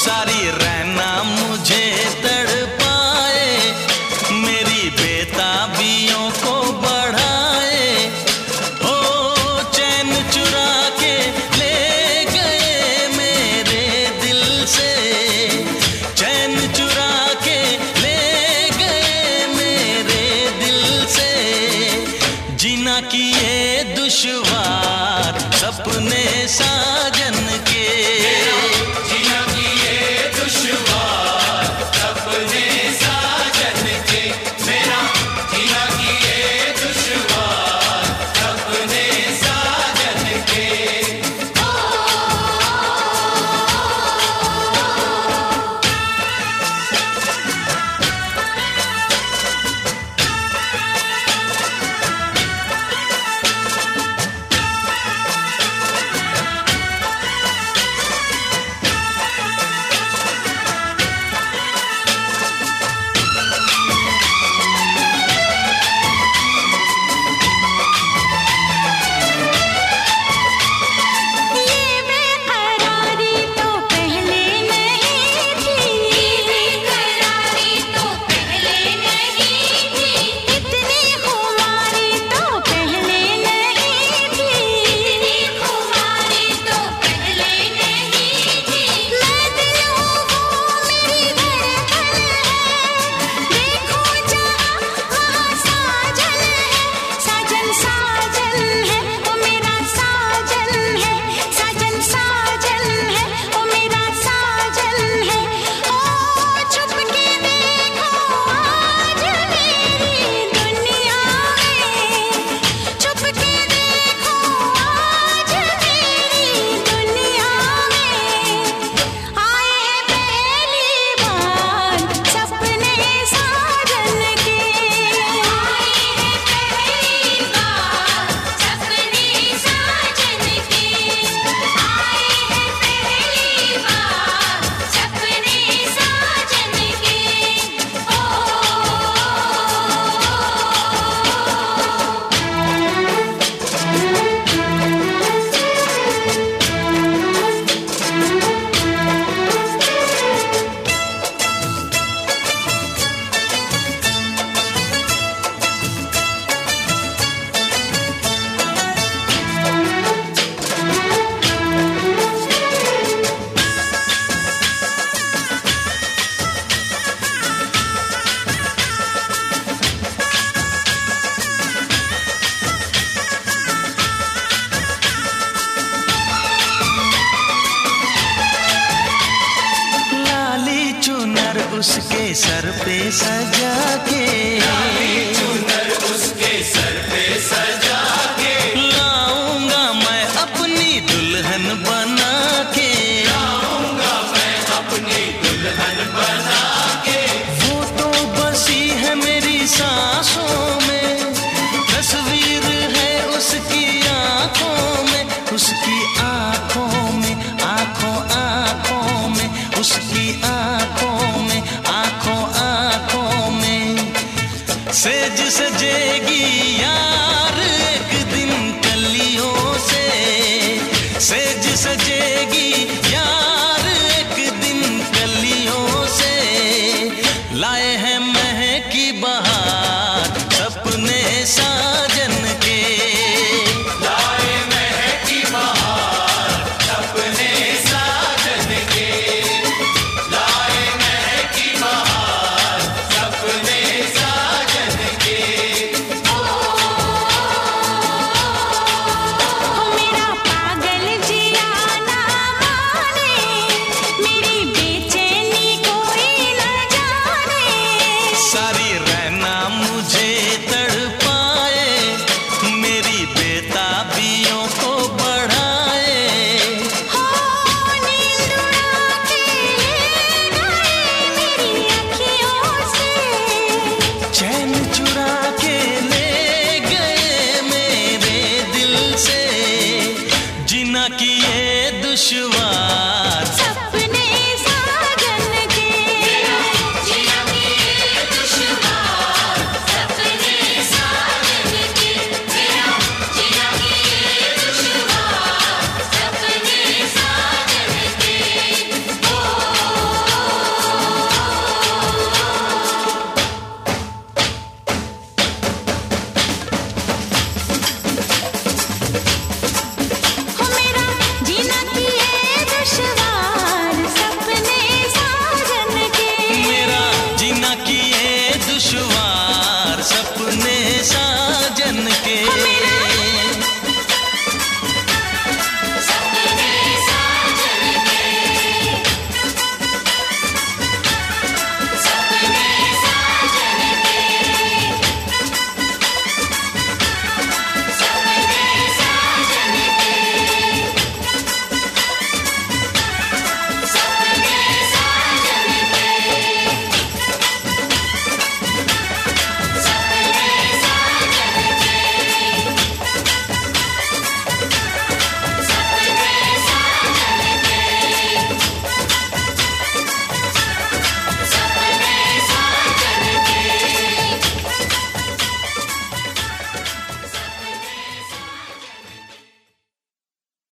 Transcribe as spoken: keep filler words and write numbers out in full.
सारी रहना मुझे तड़पाए, मेरी बेताबियों को बढ़ाए। ओ चैन चुरा के ले गए मेरे दिल से, चैन चुरा के ले गए मेरे दिल से। जीना किए दुश्वार सपने साजन के, जीना किए दुश्वार सपने साजन के, मेरा जीना किए दुश्वार सपने साजन के। उसके सर पे सजा के, चुनर उसके सर पे सजा के, लाऊंगा मैं अपनी दुल्हन बना के, लाऊंगा मैं अपनी दुल्हन बना के। वो तो बसी है मेरी सांसों में, तस्वीर है उसकी आंखों में, उसकी आंखों में, आंखों आंखों में, उसकी आंखों में, आंखों आंखों में। सेज सजेगी यार एक दिन कलियों से, सेज सजेगी यार एक दिन कलियों से। लाए हैं महकी बहार सपने साजन के, लाए महकी बहार सपने साजन के, लाए महकी बहार सपने साजन के। मेरा पागल जिया ना माने, मेरी बेचैनी कोई न जाने। सारी रहना मुझे तड़पाए, मेरी बेताबियों को बढ़ाए। हो नींद उड़ा के ले गए मेरी अखियों से, चैन चुरा के ले गए मेरे दिल से। जीना किए दुश्वार सब